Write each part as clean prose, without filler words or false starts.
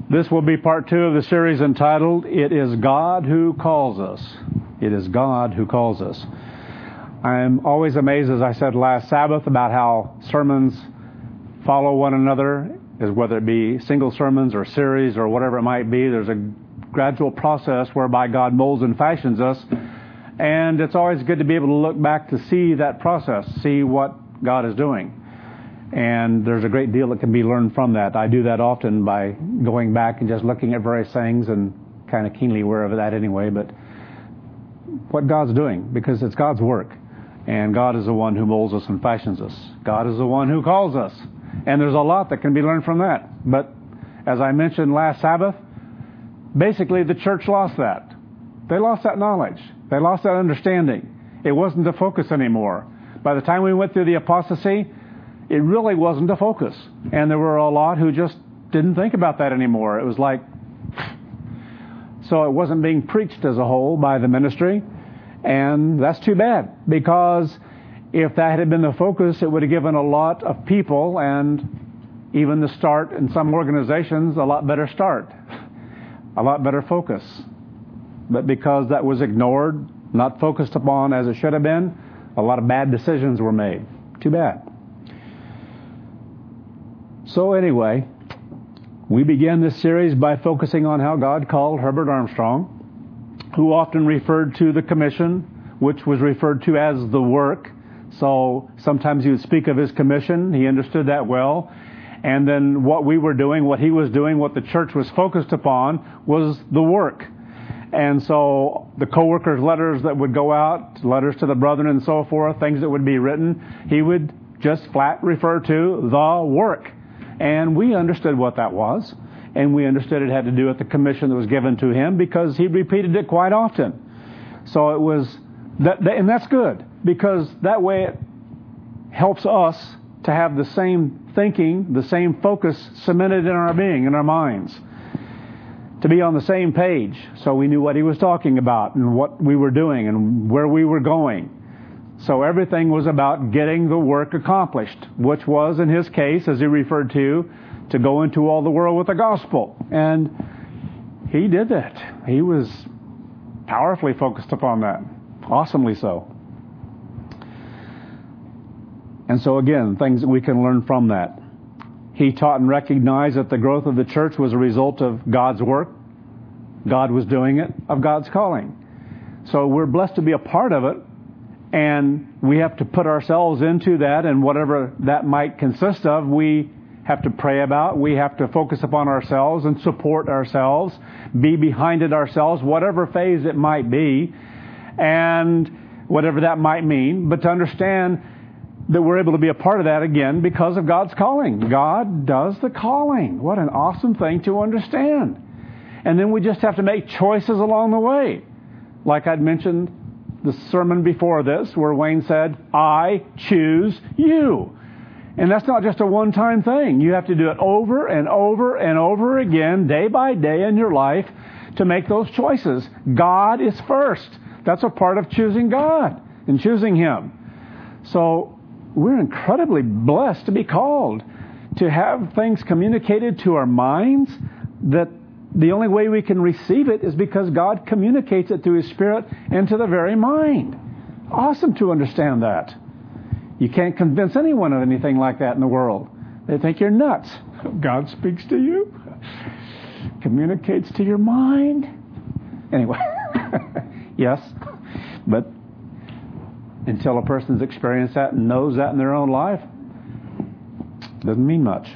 This will be part 2 of the series entitled, It is God Who Calls Us. It is God who calls us. I'm always amazed, as I said last Sabbath, about how sermons follow one another, whether it be single sermons or series or whatever it might be. There's a gradual process whereby God molds and fashions us. And it's always good to be able to look back to see that process, see what God is doing. And there's a great deal that can be learned from that. I do that often by going back and just looking at various things and kind of keenly aware of that anyway. But what God's doing, because it's God's work. And God is the one who molds us and fashions us. God is the one who calls us. And there's a lot that can be learned from that. But as I mentioned last Sabbath, basically the church lost that. They lost that knowledge. They lost that understanding. It wasn't the focus anymore. By the time we went through the apostasy, it really wasn't a focus. And there were a lot who just didn't think about that anymore. It was like, so it wasn't being preached as a whole by the ministry. And that's too bad, because if that had been the focus, it would have given a lot of people, and even the start in some organizations, a lot better start, a lot better focus. But because that was ignored, not focused upon as it should have been, a lot of bad decisions were made. Too bad. So anyway, we began this series by focusing on how God called Herbert Armstrong, who often referred to the commission, which was referred to as the work. So sometimes he would speak of his commission. He understood that well. And then what we were doing, what he was doing, what the church was focused upon was the work. And so the co-workers' letters that would go out, letters to the brethren and so forth, things that would be written, he would just flat refer to the work. And we understood what that was. And we understood it had to do with the commission that was given to him, because he repeated it quite often. So it was, and that's good, because that way it helps us to have the same thinking, the same focus cemented in our being, in our minds. To be on the same page, so we knew what he was talking about and what we were doing and where we were going. So everything was about getting the work accomplished, which was, in his case, as he referred to go into all the world with the gospel. And he did that. He was powerfully focused upon that. Awesomely so. And so again, things that we can learn from that. He taught and recognized that the growth of the church was a result of God's work. God was doing it, of God's calling. So we're blessed to be a part of it. And we have to put ourselves into that, and whatever that might consist of, we have to pray about. We have to focus upon ourselves and support ourselves, be behind it ourselves, whatever phase it might be, and whatever that might mean. But to understand that we're able to be a part of that, again, because of God's calling. God does the calling. What an awesome thing to understand. And then we just have to make choices along the way. Like I'd mentioned the sermon before this, where Wayne said, I choose you. And that's not just a one-time thing. You have to do it over and over and over again, day by day in your life, to make those choices. God is first. That's a part of choosing God and choosing Him. So we're incredibly blessed to be called to have things communicated to our minds that the only way we can receive it is because God communicates it through His Spirit into the very mind. Awesome to understand that. You can't convince anyone of anything like that in the world. They think you're nuts. God speaks to you, communicates to your mind. Anyway, yes, but until a person's experienced that and knows that in their own life, doesn't mean much.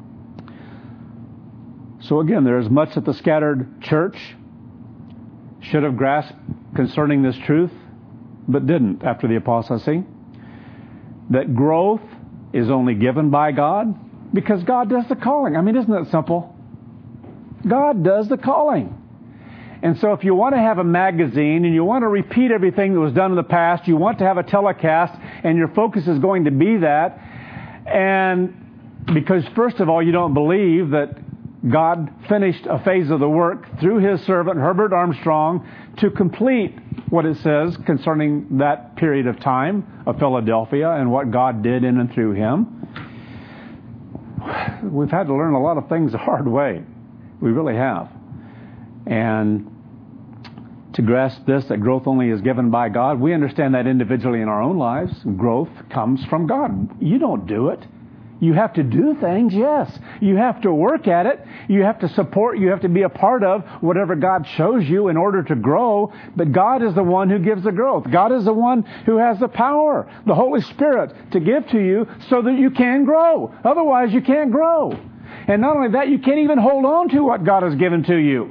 So again, there is much that the scattered church should have grasped concerning this truth, but didn't after the apostasy. That growth is only given by God because God does the calling. I mean, isn't that simple? God does the calling. And so if you want to have a magazine and you want to repeat everything that was done in the past, you want to have a telecast, and your focus is going to be that, and because first of all, you don't believe that God finished a phase of the work through His servant, Herbert Armstrong, to complete what it says concerning that period of time of Philadelphia and what God did in and through him. We've had to learn a lot of things the hard way. We really have. And to grasp this, that growth only is given by God, we understand that individually in our own lives. Growth comes from God. You don't do it. You have to do things, yes. You have to work at it. You have to support. You have to be a part of whatever God shows you in order to grow. But God is the one who gives the growth. God is the one who has the power, the Holy Spirit, to give to you so that you can grow. Otherwise, you can't grow. And not only that, you can't even hold on to what God has given to you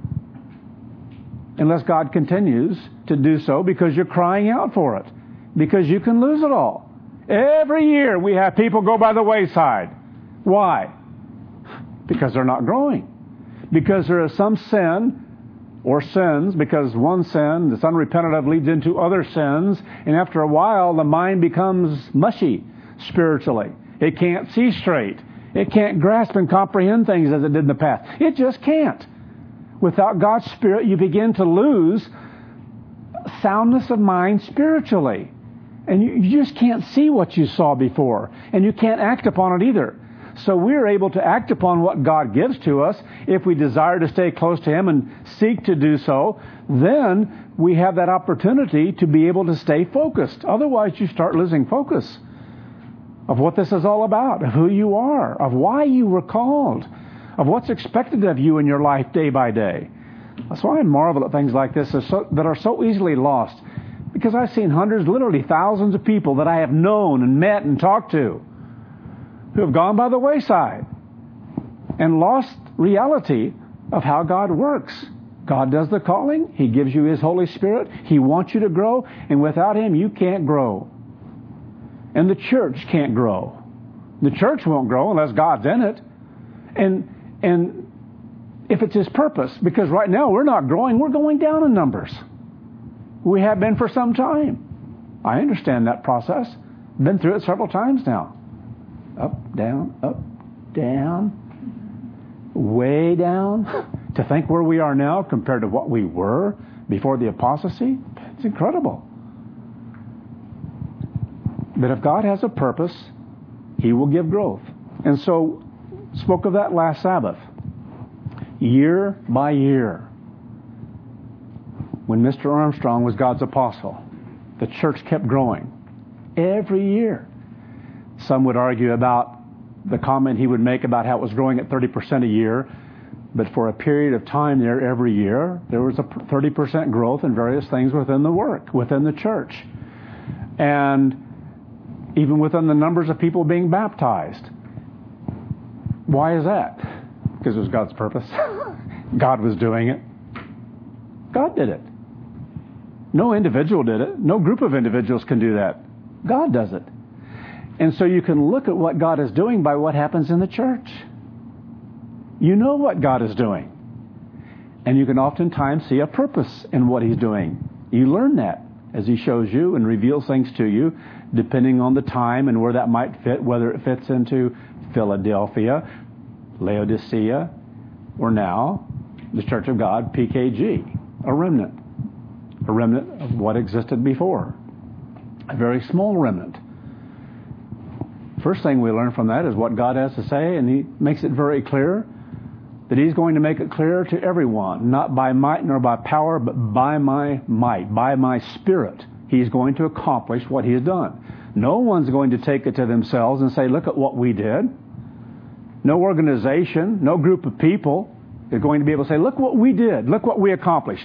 unless God continues to do so, because you're crying out for it, because you can lose it all. Every year we have people go by the wayside. Why? Because they're not growing. Because there is some sin or sins, because one sin that's unrepented of leads into other sins, and after a while the mind becomes mushy spiritually. It can't see straight. It can't grasp and comprehend things as it did in the past. It just can't. Without God's Spirit, you begin to lose soundness of mind spiritually. And you just can't see what you saw before. And you can't act upon it either. So we're able to act upon what God gives to us. If we desire to stay close to Him and seek to do so, then we have that opportunity to be able to stay focused. Otherwise, you start losing focus of what this is all about, of who you are, of why you were called, of what's expected of you in your life day by day. That's why I marvel at things like this that are so easily lost. Because I've seen hundreds, literally thousands of people that I have known and met and talked to who have gone by the wayside and lost reality of how God works. God does the calling. He gives you His Holy Spirit. He wants you to grow. And without Him, you can't grow. And the church can't grow. The church won't grow unless God's in it. And if it's His purpose, because right now we're not growing, we're going down in numbers. We have been for some time. I understand that process. Been through it several times now. Up, down, way down. To think where we are now compared to what we were before the apostasy, it's incredible. But if God has a purpose, He will give growth. And so, spoke of that last Sabbath. Year by year, when Mr. Armstrong was God's apostle, the church kept growing. Every year. Some would argue about the comment he would make about how it was growing at 30% a year. But for a period of time there, every year, there was a 30% growth in various things within the work, within the church. And even within the numbers of people being baptized. Why is that? Because it was God's purpose. God was doing it. God did it. No individual did it. No group of individuals can do that. God does it. And so you can look at what God is doing by what happens in the church. You know what God is doing. And you can oftentimes see a purpose in what He's doing. You learn that as He shows you and reveals things to you, depending on the time and where that might fit, whether it fits into Philadelphia, Laodicea, or now the Church of God, PKG, a remnant of what existed before, a very small remnant. First thing we learn from that is what God has to say, and He makes it very clear that He's going to make it clear to everyone, not by might nor by power, but by my might, by my Spirit. He's going to accomplish what He has done. No one's going to take it to themselves and say, look at what we did. No organization, no group of people is going to be able to say, look what we did, look what we accomplished.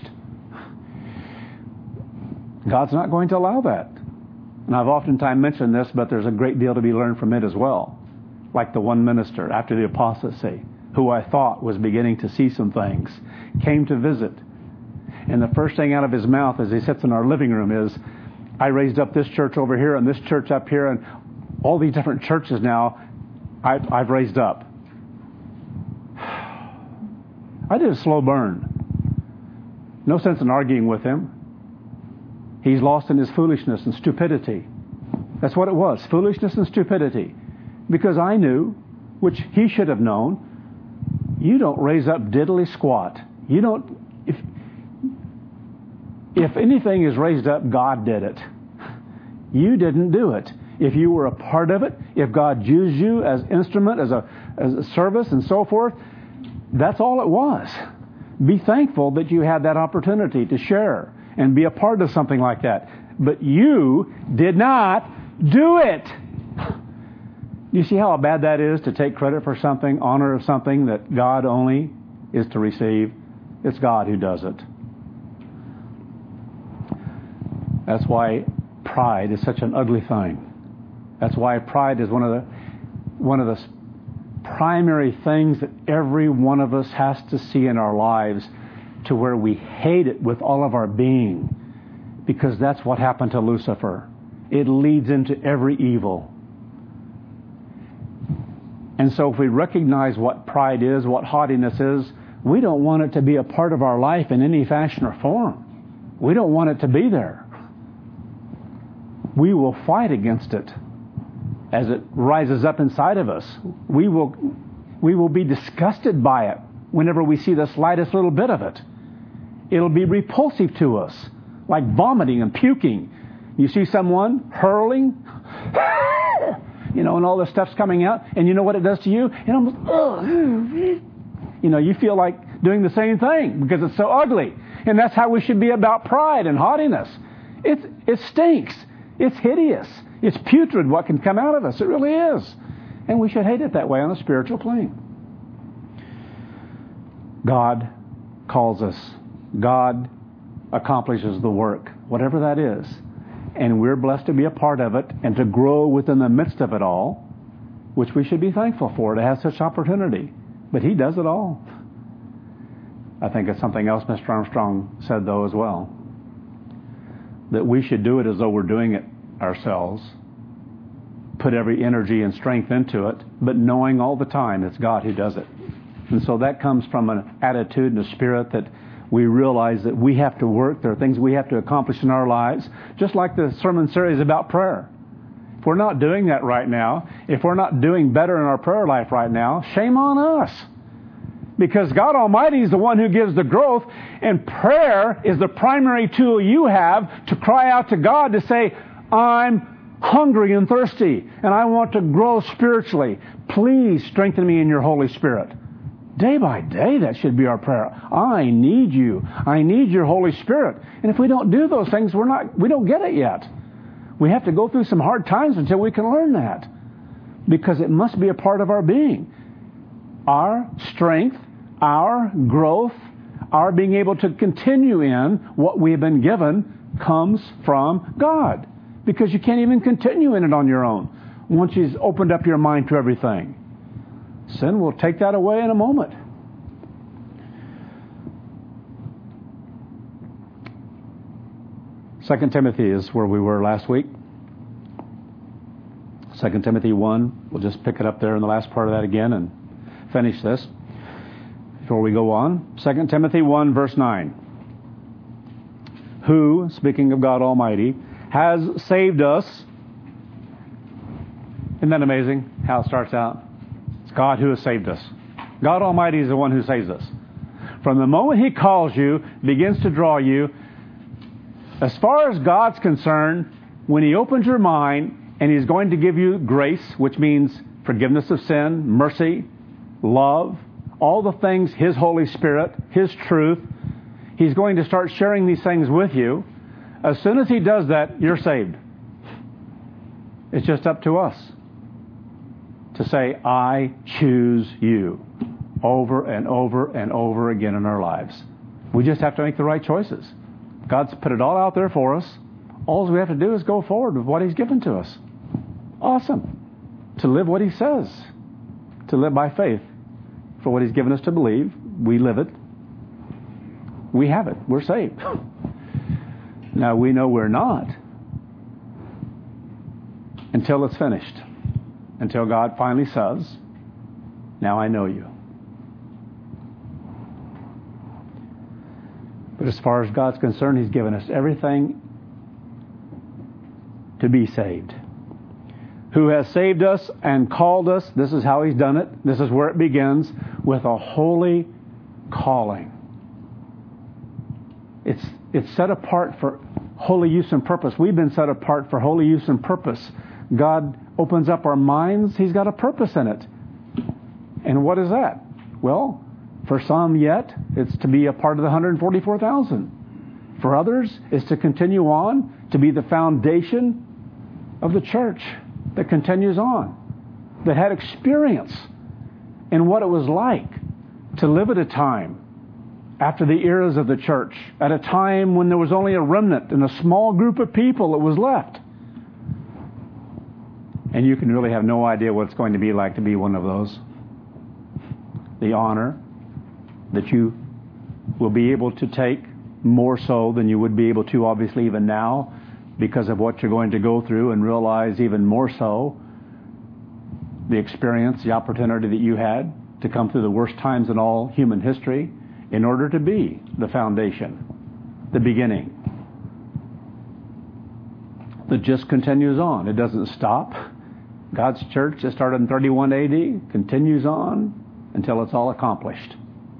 God's not going to allow that. And I've oftentimes mentioned this, but there's a great deal to be learned from it as well. Like the one minister after the apostasy, who I thought was beginning to see some things, came to visit. And the first thing out of his mouth as he sits in our living room is, I raised up this church over here and this church up here and all these different churches now I've raised up. I did a slow burn. No sense in arguing with him. He's lost in his foolishness and stupidity. That's what it was, foolishness and stupidity. Because I knew, which he should have known, you don't raise up diddly squat. You don't, if anything is raised up, God did it. You didn't do it. If you were a part of it, if God used you as instrument, as a service and so forth, That's all it was. Be thankful that you had that opportunity to share and be a part of something like that. But you did not do it. You see how bad that is, to take credit for something, honor of something that God only is to receive? It's God who does it. That's why pride is such an ugly thing. That's why pride is one of the primary things that every one of us has to see in our lives, to where we hate it with all of our being, because that's what happened to Lucifer. It leads into every evil. And so if we recognize what pride is, what haughtiness is, we don't want it to be a part of our life in any fashion or form. We don't want it to be there. We will fight against it as it rises up inside of us. We will be disgusted by it whenever we see the slightest little bit of it. It'll be repulsive to us, like vomiting and puking. You see someone hurling, and all this stuff's coming out, and you know what it does to you? It almost, you feel like doing the same thing because it's so ugly. And that's how we should be about pride and haughtiness. It stinks. It's hideous. It's putrid what can come out of us. It really is. And we should hate it that way on a spiritual plane. God calls us. God accomplishes the work, whatever that is. And we're blessed to be a part of it and to grow within the midst of it all, which we should be thankful for, to have such opportunity. But He does it all. I think it's something else Mr. Armstrong said, though, as well, that we should do it as though we're doing it ourselves, put every energy and strength into it, but knowing all the time it's God who does it. And so that comes from an attitude and a spirit that we realize that we have to work. There are things we have to accomplish in our lives, just like the sermon series about prayer. If we're not doing that right now, if we're not doing better in our prayer life right now, shame on us. Because God Almighty is the one who gives the growth, and prayer is the primary tool you have to cry out to God to say, I'm hungry and thirsty, and I want to grow spiritually. Please strengthen me in your Holy Spirit. Day by day, that should be our prayer. I need you. I need your Holy Spirit. And if we don't do those things, we don't get it yet. We have to go through some hard times until we can learn that. Because it must be a part of our being. Our strength, our growth, our being able to continue in what we have been given comes from God. Because you can't even continue in it on your own once He's opened up your mind to everything. Sin will take that away in a moment. Second Timothy is where we were last week. 2 Timothy 1. We'll just pick it up there in the last part of that again and finish this before we go on. 2 Timothy 1, verse 9. Who, speaking of God Almighty, has saved us. Isn't that amazing how it starts out? It's God who has saved us. God Almighty is the one who saves us. From the moment He calls you, begins to draw you, as far as God's concerned, when He opens your mind and He's going to give you grace, which means forgiveness of sin, mercy, love, all the things, His Holy Spirit, His truth, He's going to start sharing these things with you. As soon as He does that, you're saved. It's just up to us to say, I choose you, over and over and over again in our lives. We just have to make the right choices. God's put it all out there for us. All we have to do is go forward with what He's given to us. Awesome. To live what He says. To live by faith. For what He's given us to believe, we live it. We have it. We're saved. Now, we know we're not until it's finished. Until God finally says, now I know you. But as far as God's concerned, He's given us everything to be saved. Who has saved us and called us, this is how He's done it. This is where it begins, with a holy calling. It's set apart for holy use and purpose. We've been set apart for holy use and purpose. God opens up our minds. He's got a purpose in it. And what is that? Well, For some yet, it's to be a part of the 144,000. For others, it's to continue on to be the foundation of the church that continues on, that had experience in what it was like to live at a time after the eras of the church, at a time when there was only a remnant and a small group of people that was left. And you can really have no idea what it's going to be like to be one of those. The honor that you will be able to take more so than you would be able to obviously even now because of what you're going to go through, and realize even more so the experience, the opportunity that you had to come through the worst times in all human history in order to be the foundation, the beginning that just continues on. It doesn't stop. God's church that started in 31 AD continues on until it's all accomplished.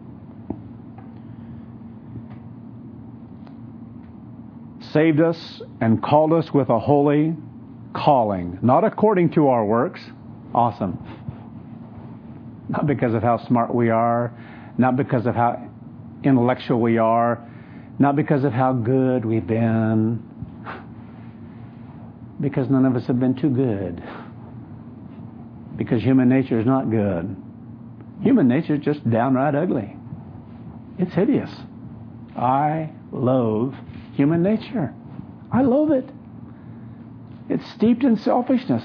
Saved us and called us with a holy calling, not according to our works. Awesome. Not because of how smart we are, not because of how intellectual we are, not because of how good we've been, because none of us have been too good. Because human nature is not good. Human nature is just downright ugly. It's hideous. I loathe human nature. I loathe it. It's steeped in selfishness.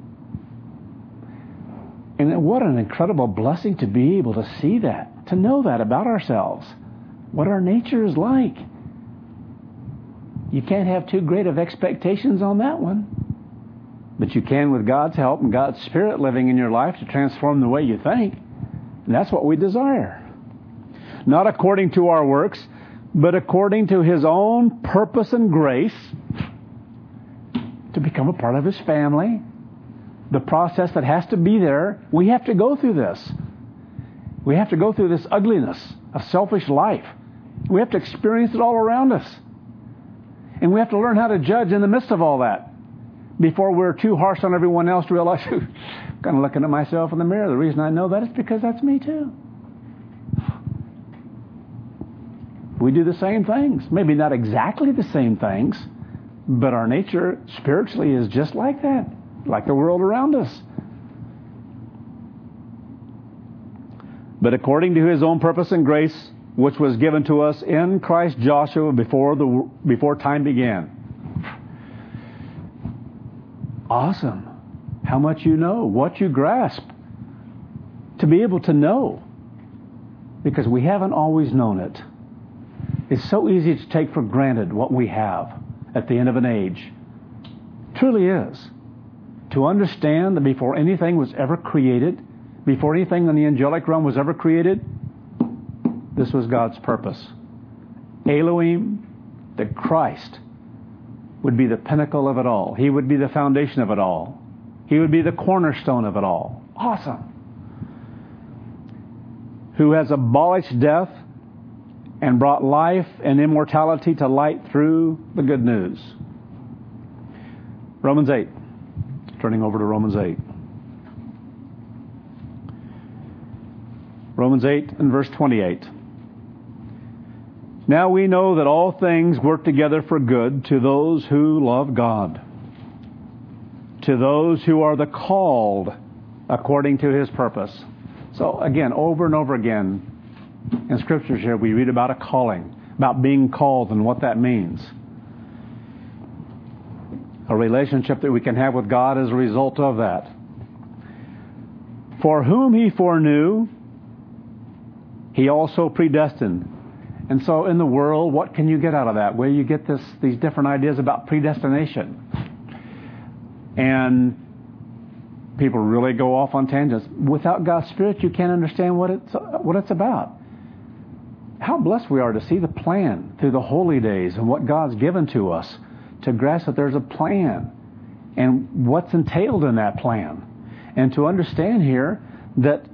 And what an incredible blessing to be able to see that, to know that about ourselves, what our nature is like. You can't have too great of expectations on that one. But you can, with God's help and God's Spirit living in your life, to transform the way you think. And that's what we desire. Not according to our works, but according to His own purpose and grace, to become a part of His family. The process that has to be there, we have to go through this. We have to go through this ugliness of selfish life. We have to experience it all around us. And we have to learn how to judge in the midst of all that before we're too harsh on everyone else to realize, I'm kind of looking at myself in the mirror. The reason I know that is because that's me too. We do the same things. Maybe not exactly the same things, but our nature spiritually is just like that, like the world around us. But according to His own purpose and grace, which was given to us in Christ Joshua before time began. Awesome. How much you know, what you grasp. To be able to know. Because we haven't always known it. It's so easy to take for granted what we have at the end of an age. It truly is. To understand that before anything was ever created, before anything in the angelic realm was ever created, this was God's purpose. Elohim, that Christ would be the pinnacle of it all. He would be the foundation of it all. He would be the cornerstone of it all. Awesome. Who has abolished death and brought life and immortality to light through the good news. Romans 8. Turning over to Romans 8. Romans 8 and verse 28. Now we know that all things work together for good to those who love God, to those who are the called according to His purpose. So again, over and over again in Scriptures here, we read about a calling, about being called and what that means. A relationship that we can have with God as a result of that. For whom He foreknew, He also predestined. And so in the world, what can you get out of that? Where you get these different ideas about predestination. And people really go off on tangents. Without God's Spirit, you can't understand what it's about. How blessed we are to see the plan through the holy days and what God's given to us to grasp that there's a plan and what's entailed in that plan. And to understand here that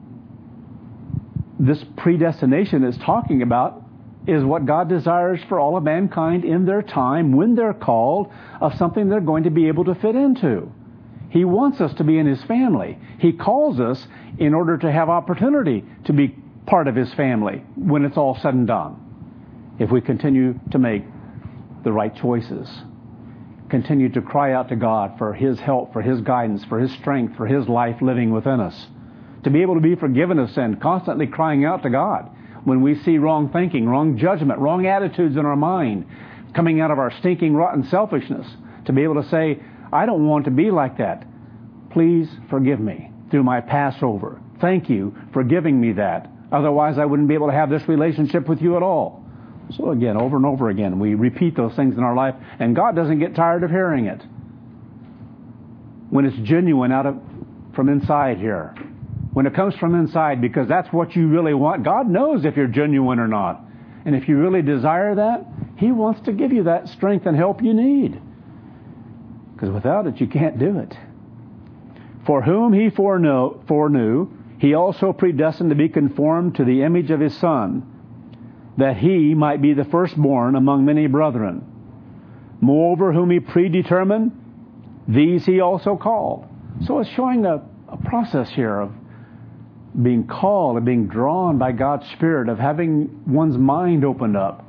this predestination is talking about is what God desires for all of mankind in their time when they're called of something they're going to be able to fit into. He wants us to be in His family. He calls us in order to have opportunity to be part of His family when it's all said and done. If we continue to make the right choices, continue to cry out to God for His help, for His guidance, for His strength, for His life living within us, to be able to be forgiven of sin, constantly crying out to God when we see wrong thinking, wrong judgment, wrong attitudes in our mind coming out of our stinking, rotten selfishness, to be able to say, I don't want to be like that. Please forgive me through my Passover. Thank you for giving me that. Otherwise, I wouldn't be able to have this relationship with you at all. So again, over and over again, we repeat those things in our life, and God doesn't get tired of hearing it. When it's genuine from inside here. When it comes from inside, because that's what you really want. God knows if you're genuine or not. And if you really desire that, He wants to give you that strength and help you need. Because without it, you can't do it. For whom He foreknew, He also predestined to be conformed to the image of His Son, that He might be the firstborn among many brethren. Moreover, whom He predetermined, these He also called. So it's showing a process here of being called and being drawn by God's Spirit, of having one's mind opened up.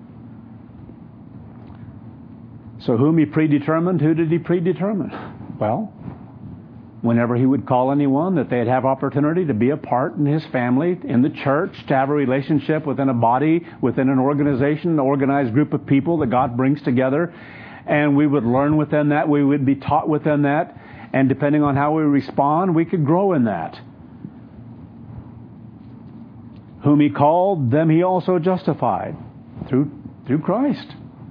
So whom He predetermined, who did He predetermine? Well, whenever He would call anyone, that they'd have opportunity to be a part in His family, in the church, to have a relationship within a body, within an organization, an organized group of people that God brings together. And we would learn within that. We would be taught within that. And depending on how we respond, we could grow in that. Whom He called, them He also justified through Christ.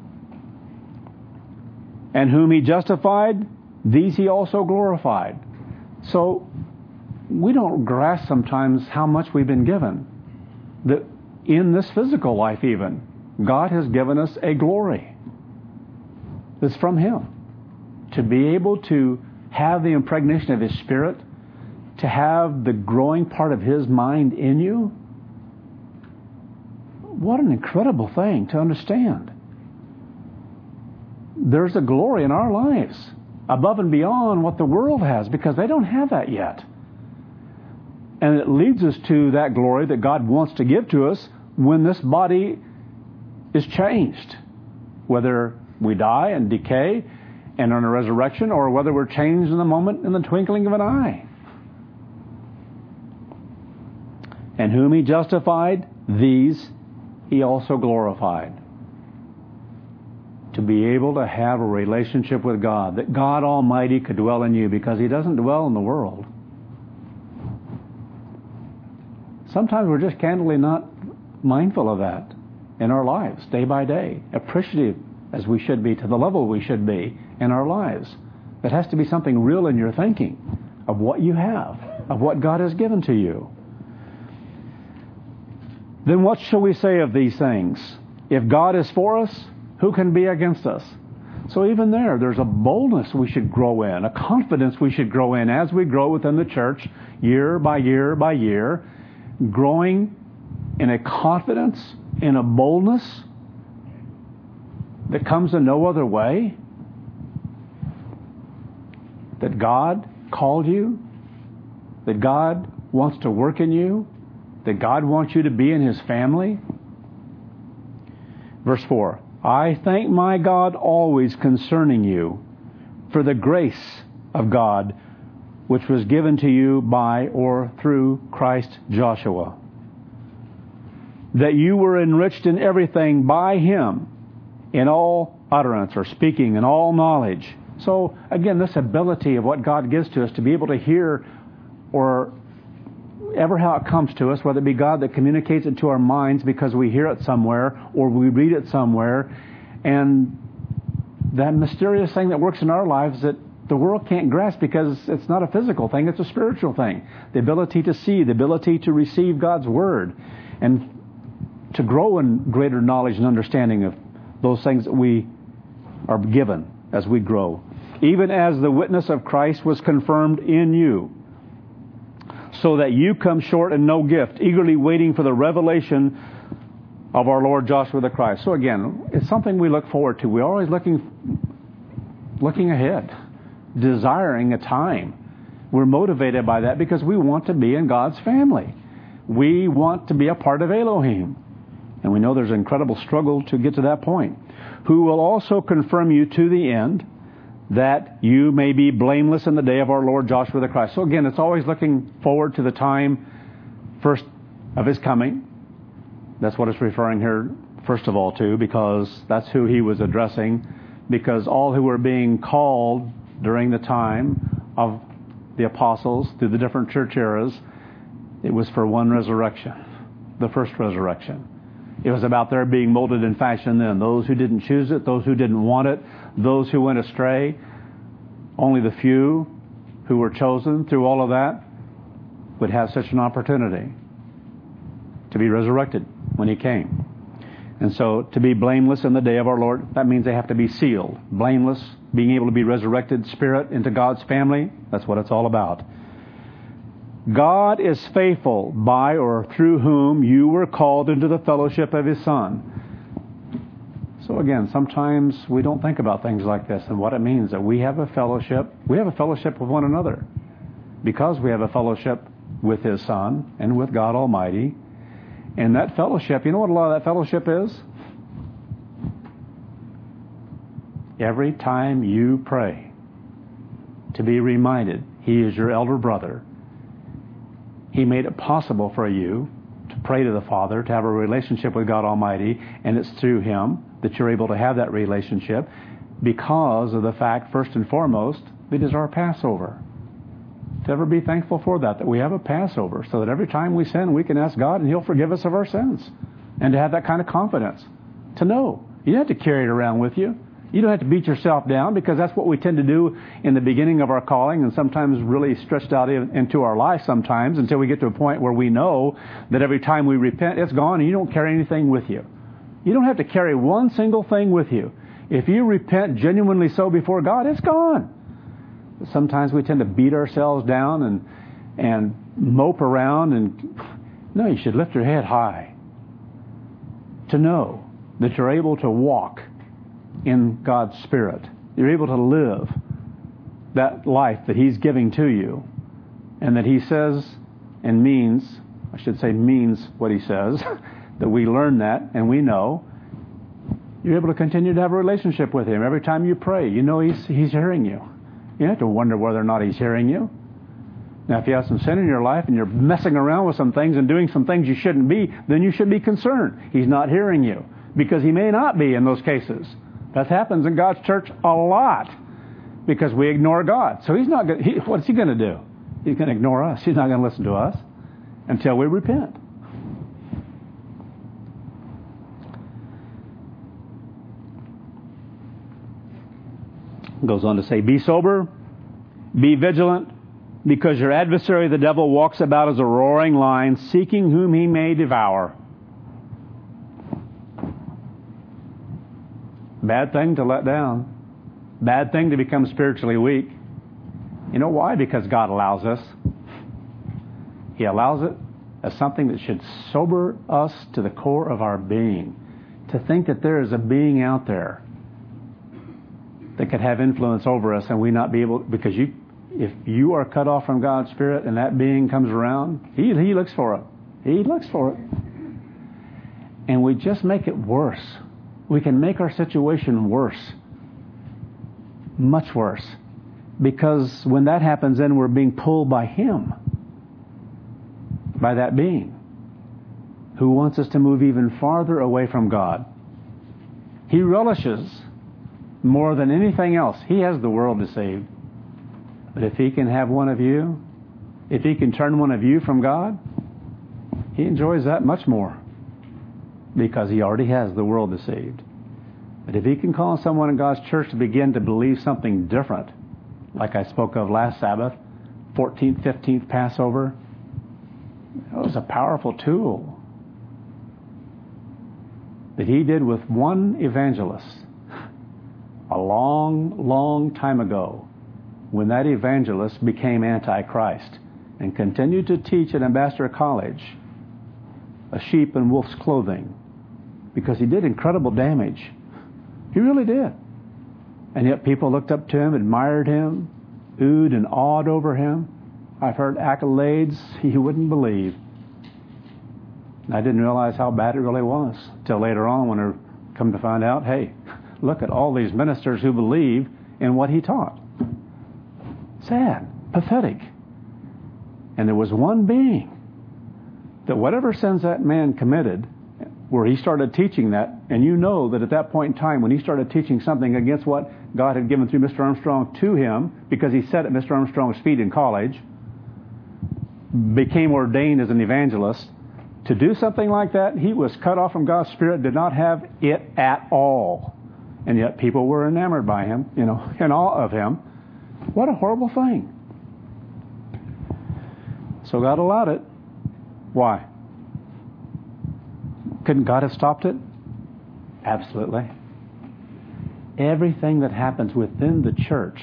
And whom He justified, these He also glorified. So we don't grasp sometimes how much we've been given. That in this physical life even, God has given us a glory that's from Him. To be able to have the impregnation of His Spirit, to have the growing part of His mind in you, what an incredible thing to understand. There's a glory in our lives above and beyond what the world has, because they don't have that yet. And it leads us to that glory that God wants to give to us when this body is changed. Whether we die and decay and on a resurrection, or whether we're changed in the moment, in the twinkling of an eye. And whom He justified, these He also glorified. To be able to have a relationship with God, that God Almighty could dwell in you, because He doesn't dwell in the world. Sometimes we're just candidly not mindful of that in our lives, day by day, appreciative as we should be, to the level we should be in our lives. It has to be something real in your thinking of what you have, of what God has given to you. Then what shall we say of these things? If God is for us, who can be against us? So even there's a boldness we should grow in, a confidence we should grow in as we grow within the church, year by year by year, growing in a confidence, in a boldness that comes in no other way. That God called you, that God wants to work in you, that God wants you to be in His family. Verse 4, I thank my God always concerning you for the grace of God which was given to you by or through Christ Joshua, that you were enriched in everything by Him, in all utterance or speaking, in all knowledge. So again, this ability of what God gives to us to be able to hear, or ever how it comes to us, whether it be God that communicates it to our minds because we hear it somewhere or we read it somewhere, and that mysterious thing that works in our lives that the world can't grasp because it's not a physical thing, it's a spiritual thing. The ability to see, the ability to receive God's Word, and to grow in greater knowledge and understanding of those things that we are given as we grow. Even as the witness of Christ was confirmed in you, so that you come short in no gift, eagerly waiting for the revelation of our Lord Joshua the Christ. So again, it's something we look forward to. We're always looking ahead, desiring a time. We're motivated by that because we want to be in God's family. We want to be a part of Elohim. And we know there's an incredible struggle to get to that point. Who will also confirm you to the end, that you may be blameless in the day of our Lord Joshua the Christ. So again, it's always looking forward to the time first of His coming. That's what it's referring here first of all to, because that's who He was addressing. Because all who were being called during the time of the apostles through the different church eras, it was for one resurrection, the first resurrection. It was about their being molded and fashioned then. Those who didn't choose it, those who didn't want it, those who went astray, only the few who were chosen through all of that would have such an opportunity to be resurrected when He came. And so to be blameless in the day of our Lord, that means they have to be sealed. Blameless, being able to be resurrected spirit into God's family, that's what it's all about. God is faithful, by or through whom you were called into the fellowship of His Son. So again, sometimes we don't think about things like this and what it means that we have a fellowship. We have a fellowship with one another because we have a fellowship with His Son and with God Almighty. And that fellowship, you know what a lot of that fellowship is? Every time you pray, to be reminded He is your elder brother. He made it possible for you to pray to the Father, to have a relationship with God Almighty, and it's through Him that you're able to have that relationship because of the fact, first and foremost, that it is our Passover. To ever be thankful for that we have a Passover, so that every time we sin, we can ask God and He'll forgive us of our sins. And to have that kind of confidence. To know. You don't have to carry it around with you. You don't have to beat yourself down, because that's what we tend to do in the beginning of our calling, and sometimes really stretched out into our life sometimes, until we get to a point where we know that every time we repent, it's gone and you don't carry anything with you. You don't have to carry one single thing with you. If you repent genuinely so before God, it's gone. Sometimes we tend to beat ourselves down and mope around. And no, you should lift your head high to know that you're able to walk in God's Spirit. You're able to live that life that He's giving to you, and that He says and means what He says, that we learn that and we know. You're able to continue to have a relationship with Him. Every time you pray, you know He's hearing you. You don't have to wonder whether or not He's hearing you. Now, if you have some sin in your life and you're messing around with some things and doing some things you shouldn't be, then you should be concerned. He's not hearing you, because He may not be in those cases. That happens in God's church a lot, because we ignore God. So He's not going. What's He going to do? He's going to ignore us. He's not going to listen to us until we repent. Goes on to say, be sober, be vigilant, because your adversary the devil walks about as a roaring lion, seeking whom he may devour. Bad thing to let down. Bad thing to become spiritually weak. You know why? Because God allows us. He allows it as something that should sober us to the core of our being. To think that there is a being out there that could have influence over us, and we not be able, because if you are cut off from God's Spirit and that being comes around, He looks for it. He looks for it. And we just make it worse. We can make our situation worse. Much worse. Because when that happens, then we're being pulled by Him. By that being who wants us to move even farther away from God. He relishes more than anything else. He has the world deceived. But if He can have one of you, if He can turn one of you from God, He enjoys that much more, because He already has the world deceived. But if He can call someone in God's church to begin to believe something different, like I spoke of last Sabbath, 14th, 15th Passover, that was a powerful tool that He did with one evangelist a long, long time ago, when that evangelist became Antichrist and continued to teach at Ambassador College a sheep in wolf's clothing, because he did incredible damage. He really did. And yet people looked up to him, admired him, oohed and awed over him. I've heard accolades you wouldn't believe. And I didn't realize how bad it really was till later on when I come to find out, hey, look at all these ministers who believe in what he taught. Sad, pathetic. And there was one being that whatever sins that man committed, where he started teaching that, and you know that at that point in time when he started teaching something against what God had given through Mr. Armstrong to him, because he sat at Mr. Armstrong's feet in college, became ordained as an evangelist, to do something like that, he was cut off from God's Spirit, did not have it at all. And yet people were enamored by him, in awe of him. What a horrible thing. So God allowed it. Why? Couldn't God have stopped it? Absolutely. Everything that happens within the church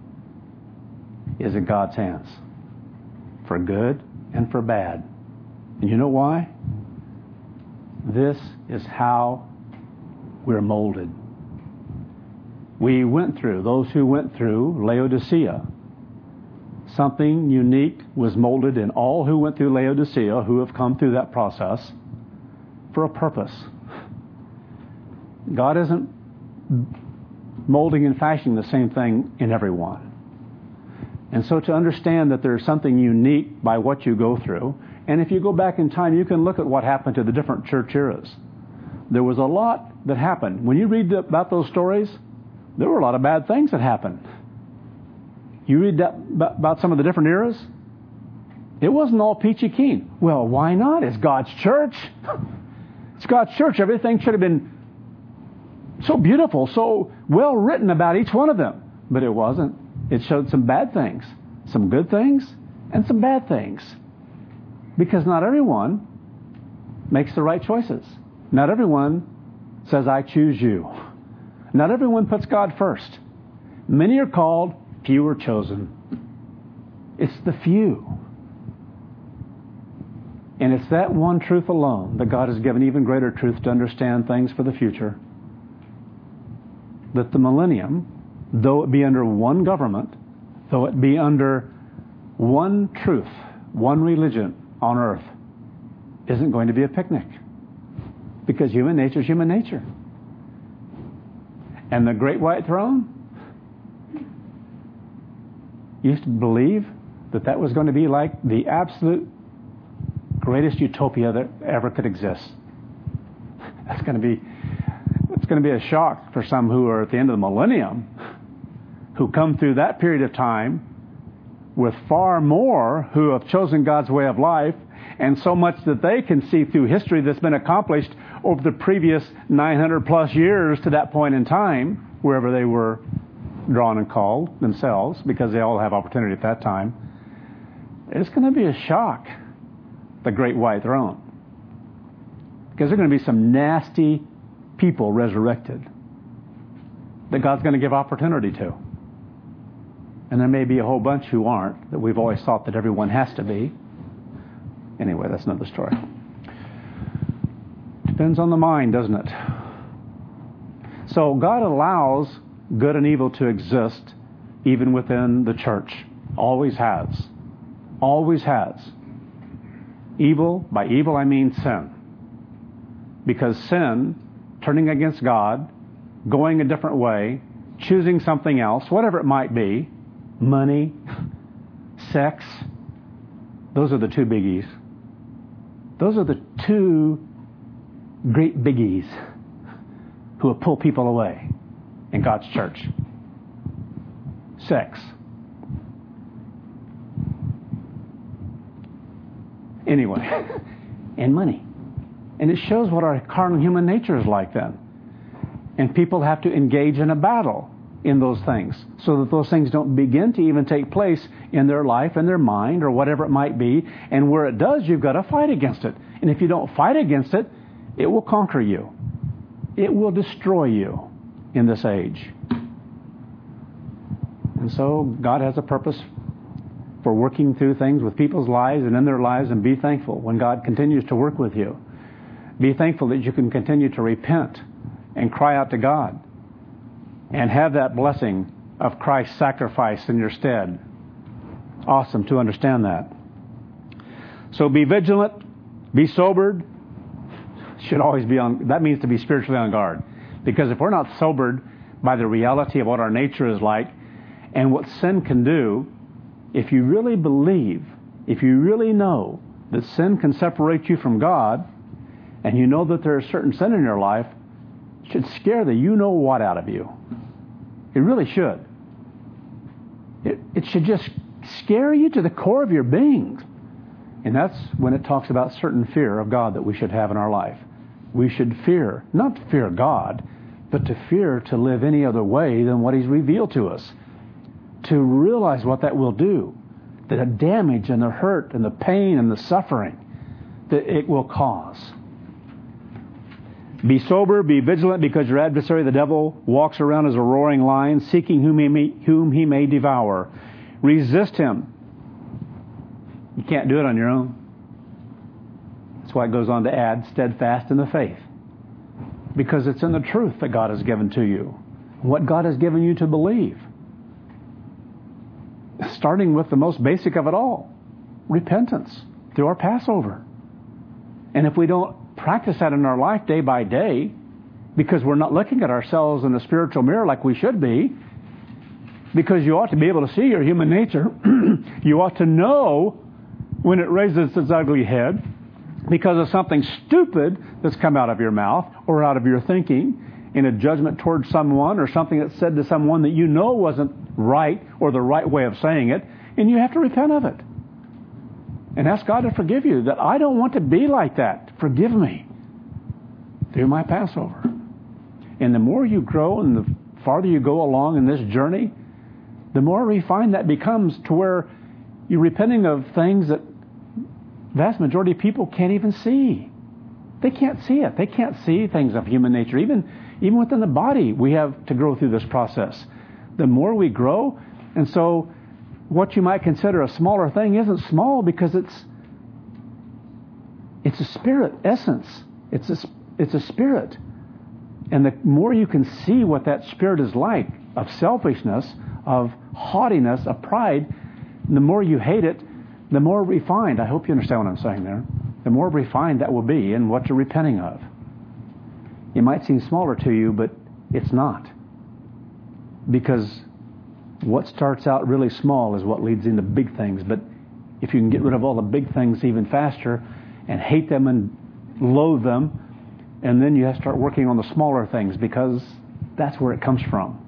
is in God's hands, for good and for bad. And you know why? This is how we're molded. Those who went through Laodicea, something unique was molded in all who went through Laodicea, who have come through that process, for a purpose. God isn't molding and fashioning the same thing in everyone. And so to understand that there's something unique by what you go through, and if you go back in time, you can look at what happened to the different church eras. There was a lot that happened. When you read about those stories, there were a lot of bad things that happened. You read about some of the different eras, it wasn't all peachy keen. Well, why not? It's God's church. It's God's church. Everything should have been so beautiful, so well written about each one of them. But it wasn't. It showed some bad things, some good things, and some bad things. Because not everyone makes the right choices. Not everyone says, I choose you. Not everyone puts God first. Many are called, few are chosen. It's the few. And it's that one truth alone that God has given even greater truth to understand things for the future. That the millennium, though it be under one government, though it be under one truth, one religion on earth, isn't going to be a picnic. Because human nature is human nature. And the great white throne used to believe that was going to be like the absolute greatest utopia that ever could exist. It's going to be a shock for some who are at the end of the millennium, who come through that period of time with far more who have chosen God's way of life, and so much that they can see through history that's been accomplished over the previous 900 plus years to that point in time, wherever they were drawn and called themselves, because they all have opportunity at that time. It's going to be a shock, the great white throne. Because there are going to be some nasty people resurrected that God's going to give opportunity to. And there may be a whole bunch who aren't, that we've always thought that everyone has to be. Anyway, that's another story. Depends on the mind, doesn't it? So God allows good and evil to exist even within the church. Always has. Always has. Evil, by evil I mean sin. Because sin, turning against God, going a different way, choosing something else, whatever it might be, money, sex, those are the two biggies. Those are the two great biggies who will pull people away in God's church. Sex. Anyway, and money. And it shows what our carnal human nature is like then. And people have to engage in a battle in those things so that those things don't begin to even take place in their life and their mind or whatever it might be. And where it does, you've got to fight against it. And if you don't fight against it, it will conquer you. It will destroy you in this age. And so God has a purpose for working through things with people's lives and in their lives, and be thankful when God continues to work with you. Be thankful that you can continue to repent and cry out to God and have that blessing of Christ's sacrifice in your stead. Awesome to understand that. So be vigilant, be sobered, should always be on. That means to be spiritually on guard. Because if we're not sobered by the reality of what our nature is like and what sin can do, if you really believe, if you really know that sin can separate you from God, and you know that there is certain sin in your life, it should scare the you-know-what out of you. It really should. It should just scare you to the core of your being. And that's when it talks about certain fear of God that we should have in our life. We should fear, not to fear God, but to fear to live any other way than what He's revealed to us. To realize what that will do. The damage and the hurt and the pain and the suffering that it will cause. Be sober, be vigilant, because your adversary, the devil, walks around as a roaring lion, seeking whom he may devour. Resist him. You can't do it on your own. That's why it goes on to add, steadfast in the faith. Because it's in the truth that God has given to you. What God has given you to believe. Starting with the most basic of it all. Repentance. Through our Passover. And if we don't practice that in our life day by day, because we're not looking at ourselves in a spiritual mirror like we should be, because you ought to be able to see your human nature, you ought to know when it raises its ugly head because of something stupid that's come out of your mouth or out of your thinking in a judgment towards someone or something that's said to someone that you know wasn't right or the right way of saying it, and you have to repent of it. And ask God to forgive you, that I don't want to be like that. Forgive me through my Passover. And the more you grow and the farther you go along in this journey, the more refined that becomes to where you're repenting of things that vast majority of people can't even see. They can't see it. They can't see things of human nature. Even within the body, we have to grow through this process. The more we grow, and so what you might consider a smaller thing isn't small because it's a spirit essence. It's a spirit. And the more you can see what that spirit is like, of selfishness, of haughtiness, of pride, the more you hate it, the more refined, I hope you understand what I'm saying there, the more refined that will be in what you're repenting of. It might seem smaller to you, but it's not. Because what starts out really small is what leads into big things. But if you can get rid of all the big things even faster and hate them and loathe them, and then you have to start working on the smaller things because that's where it comes from.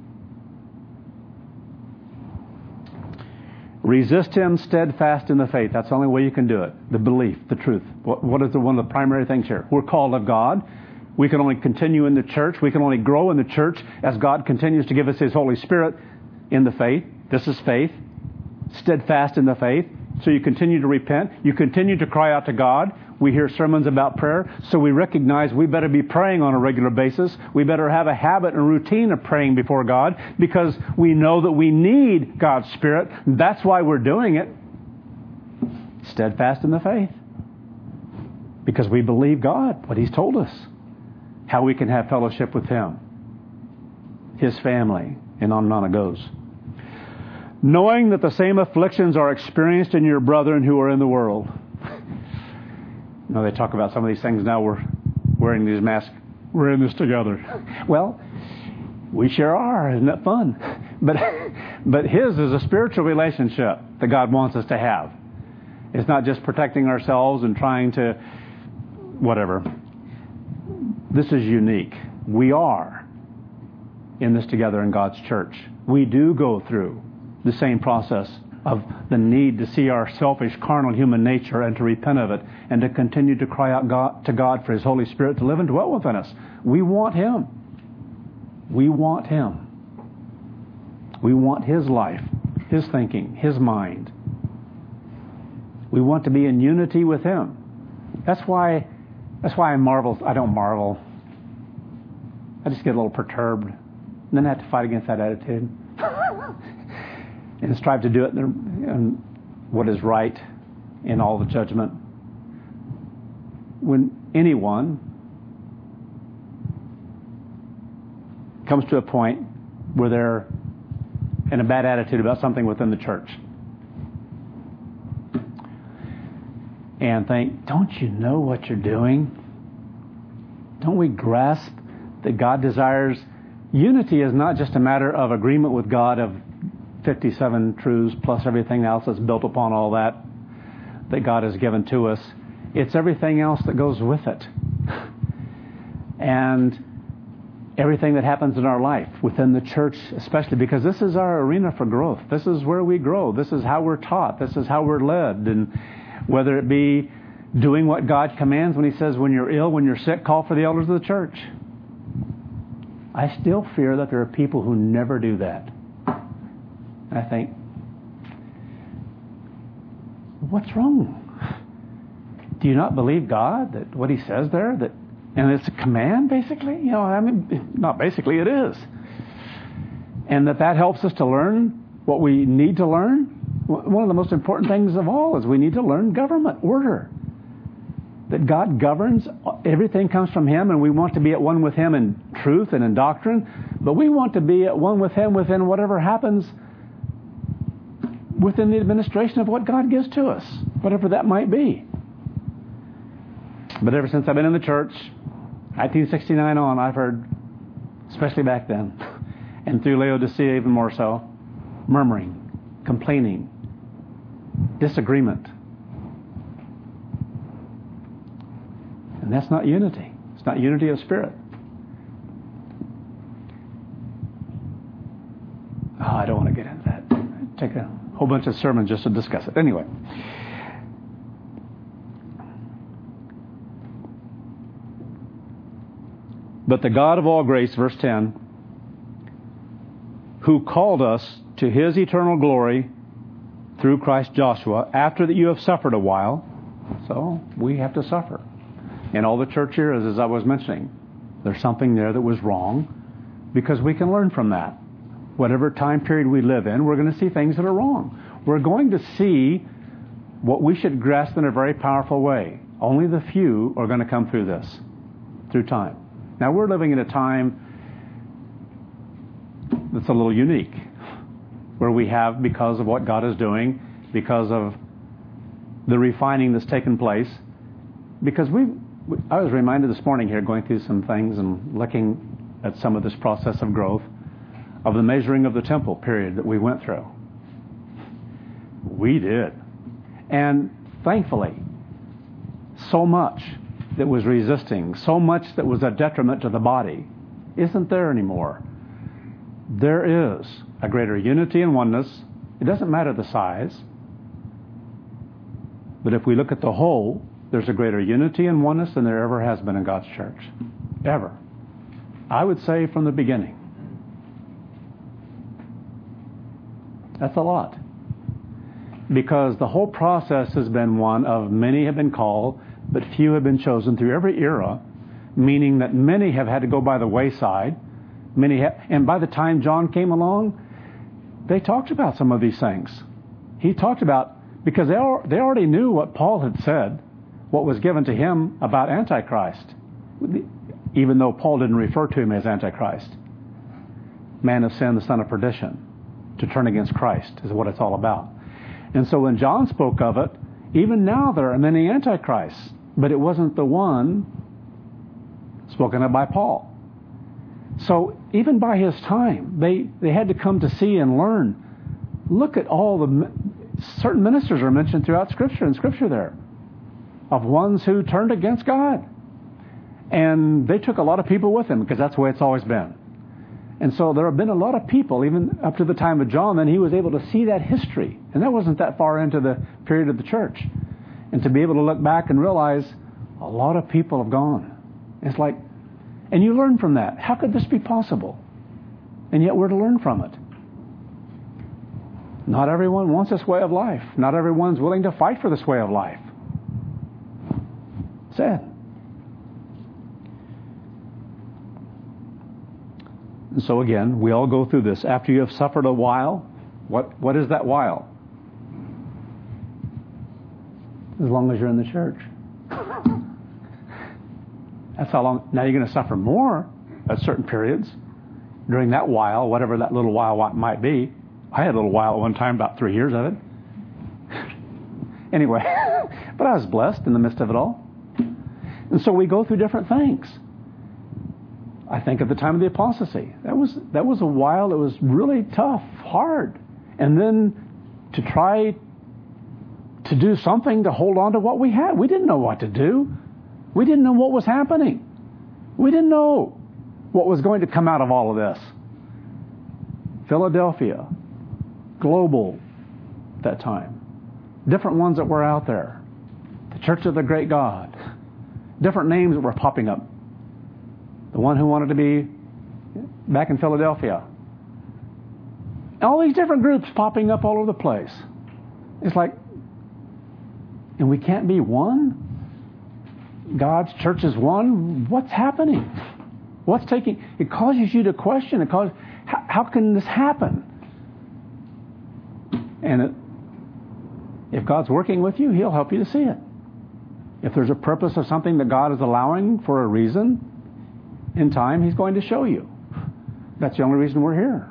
Resist him steadfast in the faith. That's the only way you can do it. The belief, the truth. What is one of the primary things here? We're called of God. We can only continue in the church. We can only grow in the church as God continues to give us His Holy Spirit in the faith. This is faith. Steadfast in the faith. So you continue to repent. You continue to cry out to God. We hear sermons about prayer, so we recognize we better be praying on a regular basis. We better have a habit and routine of praying before God because we know that we need God's Spirit. That's why we're doing it. Steadfast in the faith. Because we believe God, what He's told us. How we can have fellowship with Him. His family. And on it goes. Knowing that the same afflictions are experienced in your brethren who are in the world. You know, they talk about some of these things now. We're wearing these masks. We're in this together. Well, we sure are. Isn't that fun? But His is a spiritual relationship that God wants us to have. It's not just protecting ourselves and trying to whatever. This is unique. We are in this together in God's church. We do go through the same process of the need to see our selfish, carnal human nature and to repent of it and to continue to cry out to God for His Holy Spirit to live and dwell within us. We want Him. We want Him. We want His life, His thinking, His mind. We want to be in unity with Him. That's why I marvel. I don't marvel. I just get a little perturbed. And then I have to fight against that attitude. And strive to do it in what is right in all the judgment. When anyone comes to a point where they're in a bad attitude about something within the church and think, don't you know what you're doing? Don't we grasp that God desires unity is not just a matter of agreement with God of 57 truths plus everything else that's built upon all that God has given to us. It's everything else that goes with it. And everything that happens in our life, within the church especially, because this is our arena for growth. This is where we grow. This is how we're taught. This is how we're led. And whether it be doing what God commands when He says, when you're ill, when you're sick, call for the elders of the church. I still fear that there are people who never do that. I think, what's wrong? Do you not believe God, that what He says there, that, and it's a command, basically? You know, I mean, not basically, it is. And that helps us to learn what we need to learn. One of the most important things of all is we need to learn government, order. That God governs, everything comes from Him, and we want to be at one with Him in truth and in doctrine, but we want to be at one with Him within whatever happens within the administration of what God gives to us, whatever that might be. But ever since I've been in the church, 1969 on, I've heard, especially back then, and through Laodicea even more so, murmuring, complaining, disagreement. And that's not unity. It's not unity of spirit. Oh, I don't want to get into that. It'd take a whole bunch of sermons just to discuss it. Anyway. But the God of all grace, verse 10, who called us to His eternal glory through Christ Joshua, after that you have suffered a while. So we have to suffer. And all the church here is, as I was mentioning, there's something there that was wrong, because we can learn from that. Whatever time period we live in, we're going to see things that are wrong. We're going to see what we should grasp in a very powerful way. Only the few are going to come through this, through time. Now, we're living in a time that's a little unique, where we have, because of what God is doing, because of the refining that's taken place, because I was reminded this morning here, going through some things and looking at some of this process of growth, of the measuring of the temple period that we went through. We did. And thankfully, so much that was resisting, so much that was a detriment to the body, isn't there anymore. There is a greater unity and oneness. It doesn't matter the size. But if we look at the whole, there's a greater unity and oneness than there ever has been in God's church. Ever. I would say from the beginning. That's a lot. Because the whole process has been one of many have been called, but few have been chosen through every era, meaning that many have had to go by the wayside. And by the time John came along, they talked about some of these things. He talked about, because they already knew what Paul had said, what was given to him about Antichrist, even though Paul didn't refer to him as Antichrist. Man of sin, the son of perdition, to turn against Christ is what it's all about. And so when John spoke of it, even now there are many Antichrists, but it wasn't the one spoken of by Paul. So even by his time, they had to come to see and learn. Look at all the certain ministers are mentioned throughout Scripture, in Scripture there, of ones who turned against God. And they took a lot of people with them, because that's the way it's always been. And so there have been a lot of people, even up to the time of John, then he was able to see that history. And that wasn't that far into the period of the church. And to be able to look back and realize a lot of people have gone. It's like, and you learn from that. How could this be possible? And yet we're to learn from it. Not everyone wants this way of life. Not everyone's willing to fight for this way of life. Sad. And so again, we all go through this. After you have suffered a while, what is that while? As long as you're in the church. That's how long. Now you're going to suffer more at certain periods. During that while, whatever that little while might be. I had a little while at one time, about 3 years of it. Anyway, but I was blessed in the midst of it all. And so we go through different things. I think at the time of the apostasy, that was a while. It was really tough, hard. And then to try to do something to hold on to what we had. We didn't know what to do. We didn't know what was happening. We didn't know what was going to come out of all of this. Philadelphia, global at that time. Different ones that were out there. The Church of the Great God. Different names that were popping up. The one who wanted to be back in Philadelphia. All these different groups popping up all over the place. It's like, and we can't be one? God's church is one? What's happening? What's taking? It causes you to question. It causes, how can this happen? And if God's working with you, He'll help you to see it. If there's a purpose of something that God is allowing for a reason, in time, He's going to show you. That's the only reason we're here.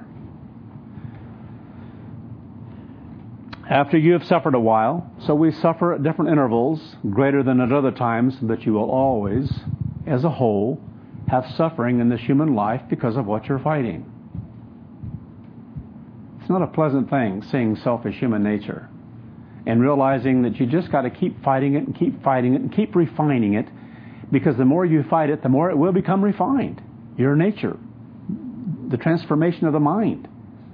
After you have suffered a while, so we suffer at different intervals, greater than at other times, but you will always, as a whole, have suffering in this human life because of what you're fighting. It's not a pleasant thing, seeing selfish human nature and realizing that you just got to keep fighting it and keep fighting it and keep refining it, because the more you fight it, the more it will become refined. Your nature, the transformation of the mind.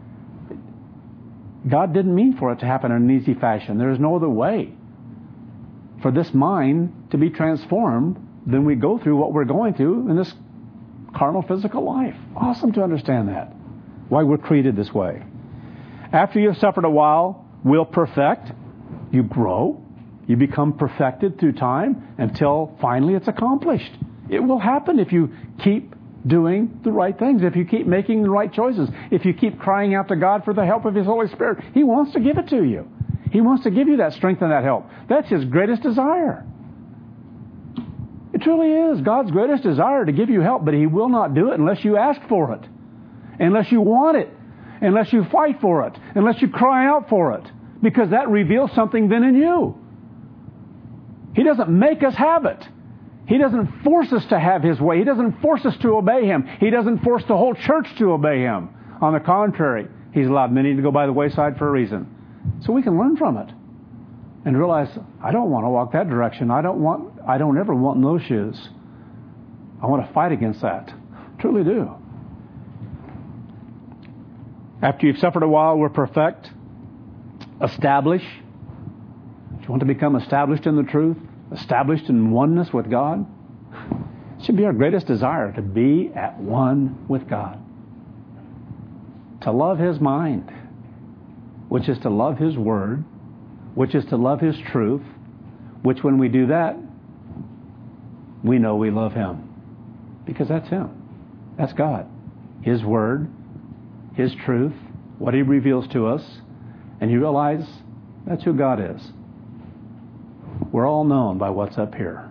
God didn't mean for it to happen in an easy fashion. There is no other way for this mind to be transformed than we go through what we're going through in this carnal physical life. Awesome to understand that. Why we're created this way. After you've suffered a while, we'll perfect. You grow. You become perfected through time until finally it's accomplished. It will happen if you keep doing the right things, if you keep making the right choices, if you keep crying out to God for the help of His Holy Spirit. He wants to give it to you. He wants to give you that strength and that help. That's His greatest desire. It truly is God's greatest desire to give you help, but He will not do it unless you ask for it, unless you want it, unless you fight for it, unless you cry out for it, because that reveals something then in you. He doesn't make us have it. He doesn't force us to have His way. He doesn't force us to obey Him. He doesn't force the whole church to obey Him. On the contrary, He's allowed many to go by the wayside for a reason. So we can learn from it and realize, I don't want to walk that direction. I don't ever want in those shoes. I want to fight against that. Truly do. After you've suffered a while, we're perfect. Establish. Do you want to become established in the truth? Established in oneness with God? It should be our greatest desire to be at one with God. To love His mind, which is to love His Word, which is to love His truth, which when we do that, we know we love Him. Because that's Him. That's God. His Word, His truth, what He reveals to us, and you realize that's who God is. We're all known by what's up here.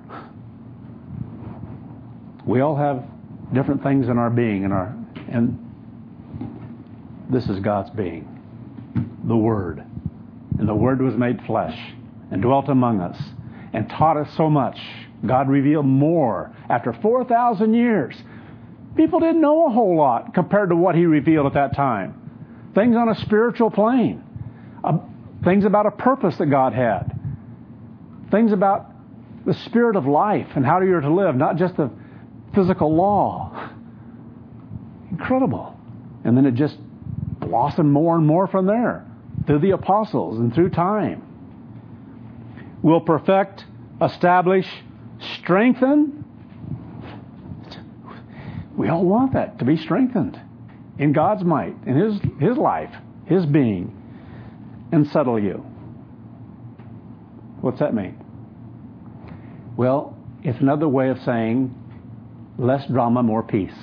We all have different things in our being, and this is God's being, the Word. And the Word was made flesh and dwelt among us and taught us so much. God revealed more after 4,000 years. People didn't know a whole lot compared to what He revealed at that time. Things on a spiritual plane. Things about a purpose that God had. Things about the spirit of life and how you're to live, not just the physical law. Incredible. And then it just blossomed more and more from there, through the apostles and through time. Will perfect, establish, strengthen. We all want that, to be strengthened in God's might, in His life, His being, and settle you. What's that mean? Well, it's another way of saying less drama, more peace.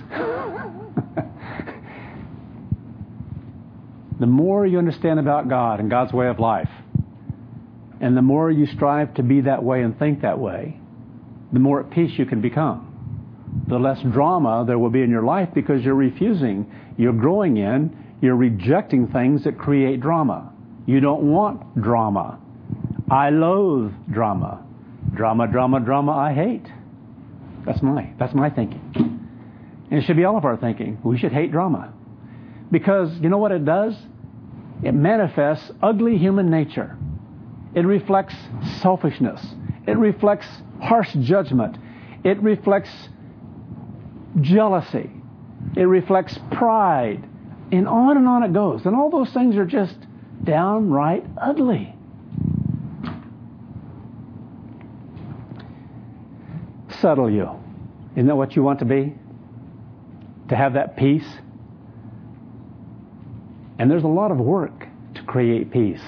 The more you understand about God and God's way of life, and the more you strive to be that way and think that way, the more at peace you can become. The less drama there will be in your life, because you're refusing, you're growing in, you're rejecting things that create drama. You don't want drama. I loathe drama. Drama, I hate. That's my thinking. And it should be all of our thinking. We should hate drama. Because you know what it does? It manifests ugly human nature. It reflects selfishness. It reflects harsh judgment. It reflects jealousy. It reflects pride. And on it goes. And all those things are just downright ugly. Settle you. Isn't that what you want to be? To have that peace? And there's a lot of work to create peace.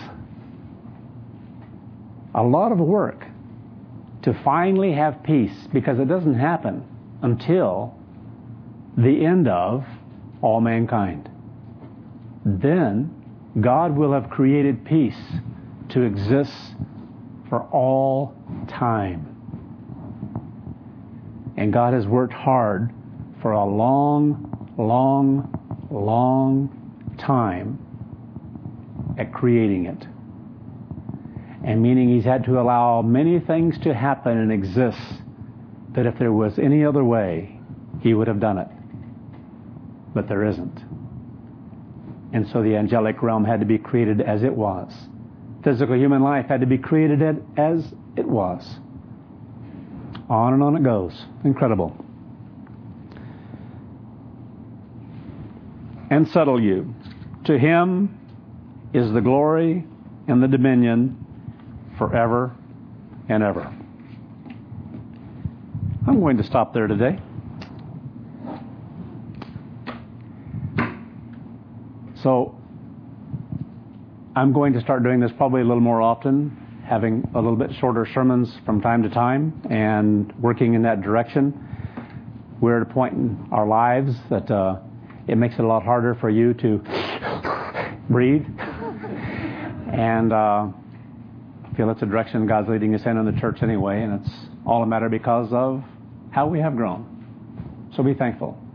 A lot of work to finally have peace, because it doesn't happen until the end of all mankind. Then God will have created peace to exist for all time. And God has worked hard for a long, long, long time at creating it. And meaning He's had to allow many things to happen and exist that if there was any other way, He would have done it. But there isn't. And so the angelic realm had to be created as it was. Physical human life had to be created as it was. On and on it goes. Incredible. And settle you. To Him is the glory and the dominion forever and ever. I'm going to stop there today. So I'm going to start doing this probably a little more often, having a little bit shorter sermons from time to time and working in that direction. We're at a point in our lives that it makes it a lot harder for you to breathe. And I feel it's a direction God's leading us in the church anyway, and it's all a matter because of how we have grown. So be thankful.